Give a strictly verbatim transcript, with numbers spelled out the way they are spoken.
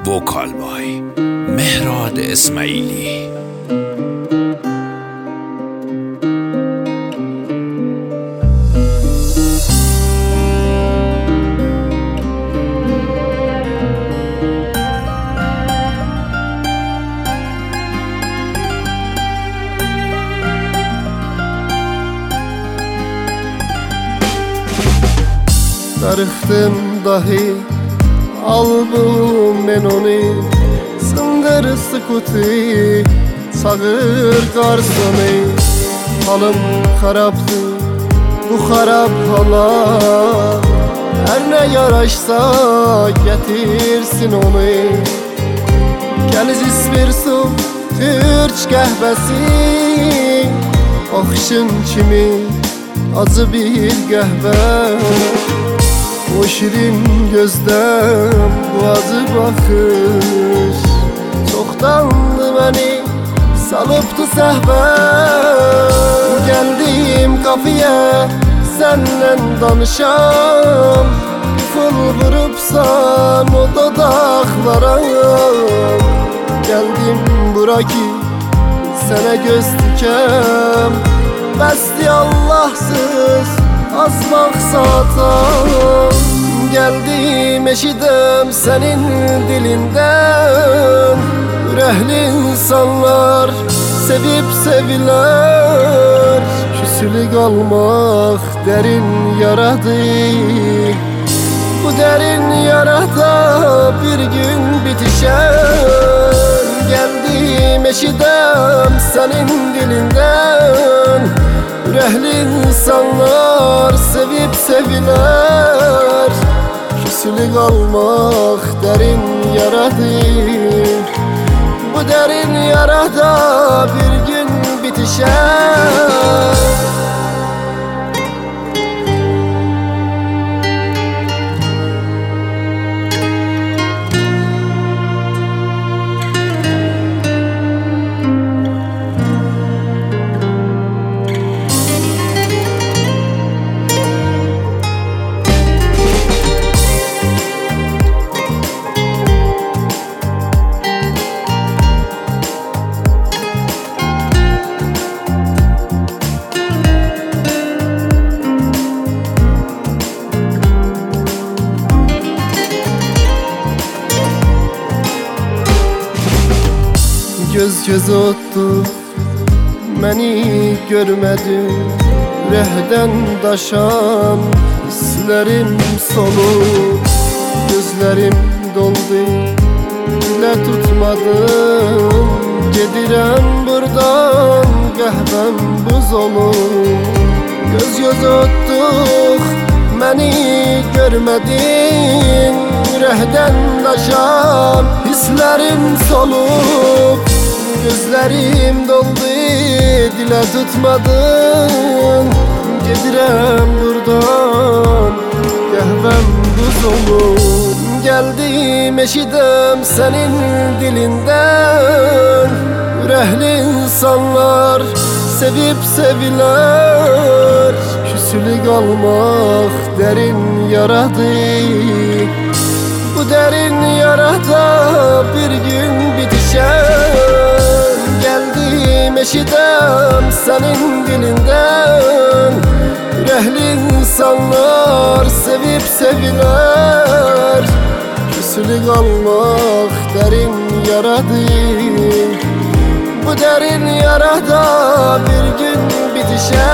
Vokal Boy Mehrad İsmaili. Darıxdım dahi album men onu sındır sıkuti sağır garsonu. Halım xarabdı bu xarab hala, her ne yaraşsa getirsin onu. Gəliz ismirsun türk qəhbəsi, baxışın kimi acı bir qəhbə. O şirin gözden bu acı bakış çoktandı beni salıptı səhvə. Geldim kafeye senden danışam, fıl vurupsan o dodaklara. Geldim bura ki sana göz dikem, bəsdi Allahsız az maksatan. Geldim eşidem senin dilinden, ürehli insanlar sevip seviler. Küsülü kalmak derin yaradı, bu derin yarada bir gün bitişer. Geldim eşidem senin dilinden, ürehli insanlar sevip seviler. Küsülü kalmak derin yaradı, bu derin yarada bir gün bitişer. Göz göz ottu beni görmedin, rehden daşan hislerim solu. Gözlerim doldu dile tutmadım, gedirem buradan qəhbəm buz olur. Göz göz ottuk beni görmedin, rehden daşan hislerim solup. Gözlerim doldu dile tutmadın, gedirem buradan qəhbəm buz olur. Geldim eşidem senin dilinden, ürehli insanlar sevip seviler. Küsülü kalmak derin yaradı, bu derin yarada bir gün bitişer. Geldim eşidem senin dilinden, ürehli insanlar sevip seviler. Küsülü kalmak derin yaradı, bu derin yarada bir gün bitişer.